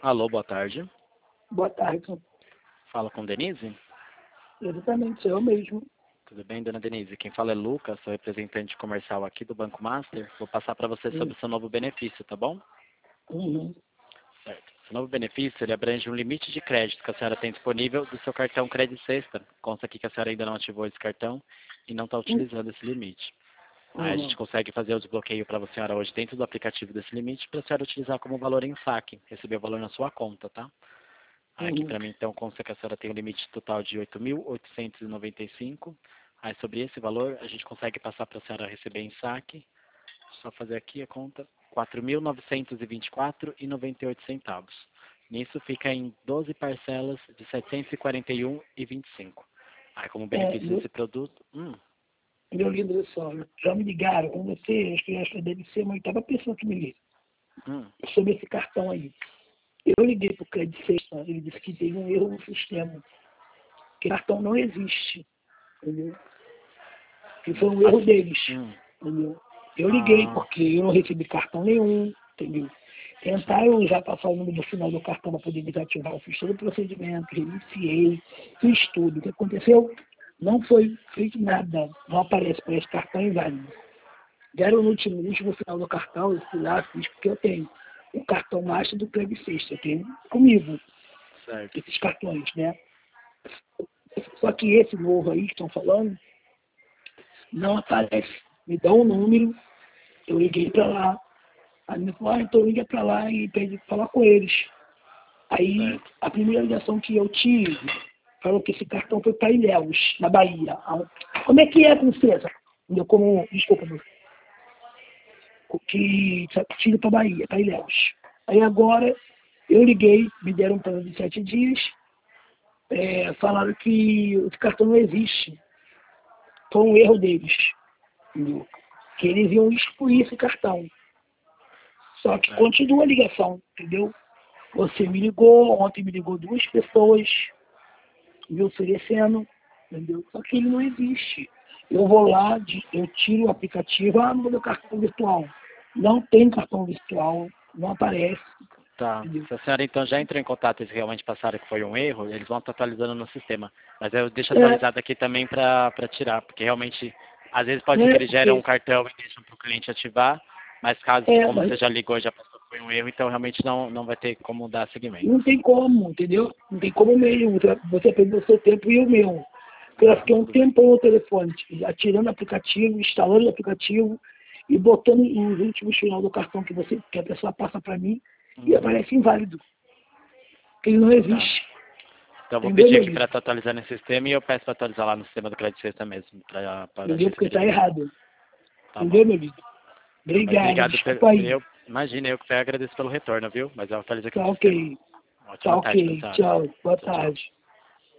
Alô, boa tarde. Boa tarde. Fala com Denise? Exatamente, eu mesmo. Tudo bem, dona Denise? Quem fala é Lucas, sou representante comercial aqui do Banco Master. Vou passar para você sobre o seu novo benefício, tá bom? Uhum. Certo. Seu novo benefício, ele abrange um limite de crédito que a senhora tem disponível do seu cartão Crédito Sexta. Consta aqui que a senhora ainda não ativou esse cartão e não está utilizando esse limite. Aí a gente consegue fazer o desbloqueio para a senhora hoje dentro do aplicativo desse limite para a senhora utilizar como valor em saque, receber o valor na sua conta, tá? Aqui para mim, então, consta que a senhora tem um limite total de 8.895. Aí sobre esse valor, a gente consegue passar para a senhora receber em saque. Só fazer aqui a conta, 4.924,98 centavos. Nisso fica em 12 parcelas de 741,25. Aí como benefício desse produto... Meu lindo, olha só, já me ligaram com você, acho que deve ser uma oitava pessoa que me liga sobre esse cartão aí. Eu liguei para o Crédito Sexta, ele disse que teve um erro no sistema, que o cartão não existe, entendeu? Que foi um erro deles, entendeu? Eu liguei porque eu não recebi cartão nenhum, entendeu? Tentaram já passar o número do final do cartão para poder desativar, eu fiz todo o procedimento, reiniciei, fiz tudo. O que aconteceu? Não foi feito nada, não aparece, parece cartão inválido. Deram no último final do cartão, eu fui lá, fiz porque eu tenho o cartão Master do Crédito Sexta, eu tenho comigo, Certo. esses cartões, né? Só que esse novo aí que estão falando, não aparece. Me dá um número, eu liguei para lá, aí me falou, então liga para lá e pede para falar com eles. Aí, a primeira ligação que eu tive, falou que esse cartão foi para Ilhéus, na Bahia. Como é que é, princesa? Desculpa, que tive para Bahia, para Ilhéus. Aí agora, eu liguei, me deram um prazo de 7 dias, falaram que esse cartão não existe. Foi um erro deles, entendeu? Que eles iam excluir esse cartão. Só que continua a ligação, entendeu? Você me ligou, ontem me ligou 2 pessoas me oferecendo, entendeu? Só que ele não existe. Eu vou lá, eu tiro o aplicativo, no meu cartão virtual. Não tem cartão virtual, não aparece. Tá. Entendeu? Se a senhora então já entrou em contato e realmente passaram que foi um erro, eles vão estar atualizando no sistema. Mas eu deixo atualizado aqui também para tirar, porque realmente, às vezes pode ser que eles geram um cartão e deixam para o cliente ativar, mas caso, como você já ligou e já passou que foi um erro, então realmente não vai ter como dar seguimento. Não tem como, entendeu? Não tem como mesmo. Você perdeu o seu tempo e o meu. Porque eu fiquei um tempão no telefone, atirando o aplicativo, instalando o aplicativo e botando os últimos final do cartão que a pessoa passa para mim e aparece inválido. Porque ele não existe. Então eu vou pedir aqui para atualizar nesse sistema e eu peço para atualizar lá no sistema do Crédito Sexta mesmo. Entendeu? Porque está errado. Tá entendeu, bom. meu amigo? Obrigado, desculpa aí. Imagina, eu que agradeço pelo retorno, viu? Mas eu atualizo aqui Tá no sistema. ok. Ótima Tá tarde, ok. pessoal. Tchau. Boa Tchau, tchau. tarde.